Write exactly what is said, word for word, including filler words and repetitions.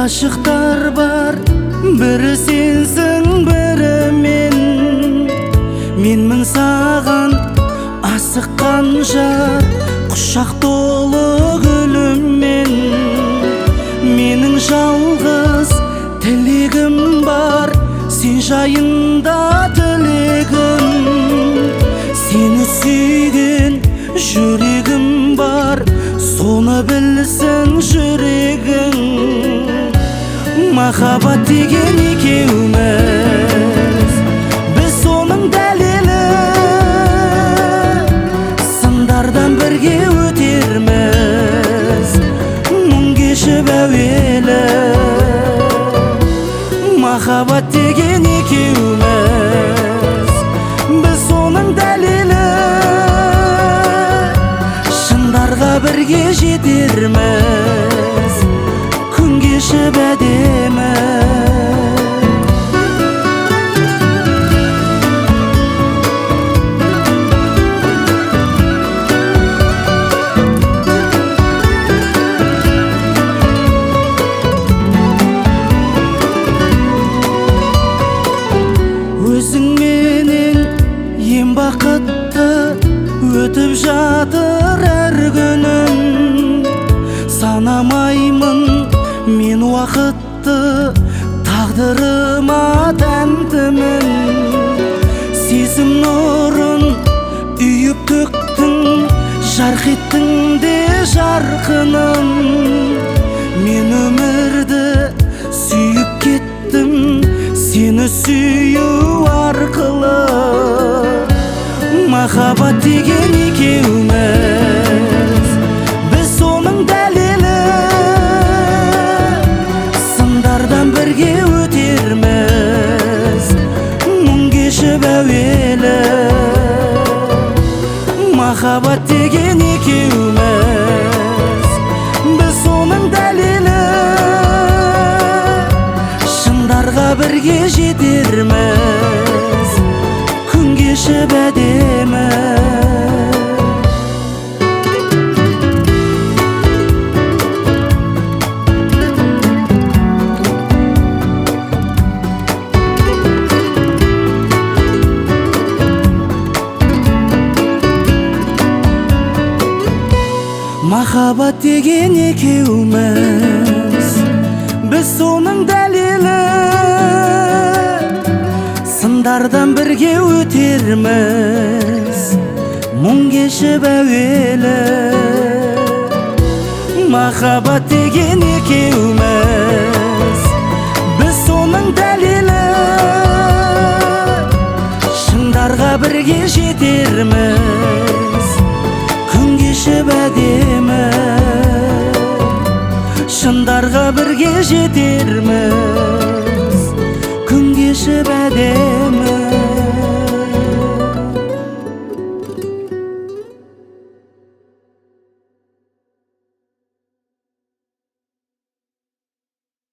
Ғашықтар бар, бірі сенсің, бірі мен. Менмін саған асыққан жар, құшақ толы гүліммен. Менің жалғыз тілегім бар, сен жайында тілегім. Сені сүйген жүрегім бар, соны білсін жүрегің. Махаббат деген екеуміз, біз соның дәлелі. Сындардан бірге өтерміз, мұң кешіп әуелі. Махаббат деген екеуміз, біз соның дәлелі. Шындарға бірге жетерміз, күн кешіп әдемі. Өзіңменен ең бақытты өтіп жатыр әр күнім. Санамаймын мен уақытты, тағдырыма тәнтімін. Сезім нұрын үйіп төктің, жарқ еттің де жарқыным. Мен өмірді сүйіп кеттім, сені сүю арқылы. Махаббат деген екеуміз, біз соның дәлелі. Сындардан бірге өтерміз, мұң кешіп әуелі. Махаббат деген екеуміз, біз соның дәлелі. Шындарға бірге жетерміз, күн кешіп әдемі. Махаббат деген екеуміз, біз соның дәлелі. Сындардан бірге өтерміз, мұң кешіп әуелі. Махаббат деген екеуміз, біз соның дәлелі. Шындарға бірге жетерміз, күн кешіп әдемі. Шындарға бірге жетерміз, күн кешіп әдемі.